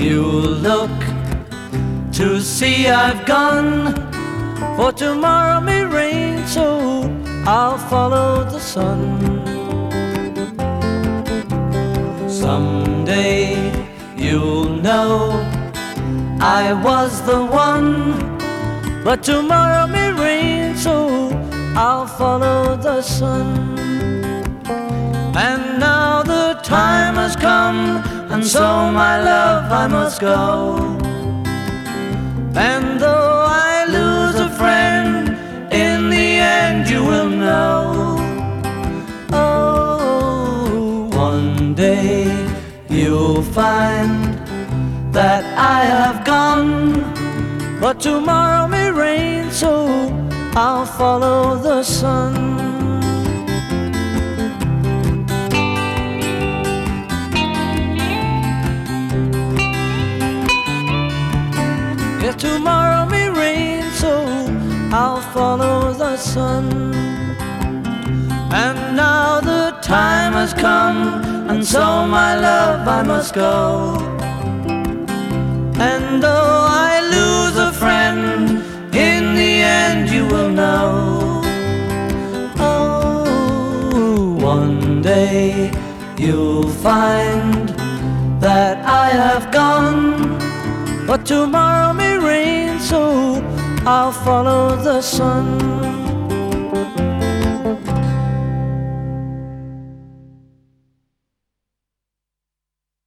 you look to see I've gone, for tomorrow may rain, so I'll follow the sun. Someday you'll know I was the one, but tomorrow may rain, so I'll follow the sun. And now the time has come, and so my love I must go. And though I lose a friend, in the end you will know. Oh, one day you'll find that I have gone, but tomorrow may rain, so I'll follow the sun. Yes, tomorrow may rain, so I'll follow the sun. And now the time has come, and so my love I must go. And though I lose a friend, in the end you will know. Oh, one day you'll find that I have gone, but tomorrow may rain, so I'll follow the sun.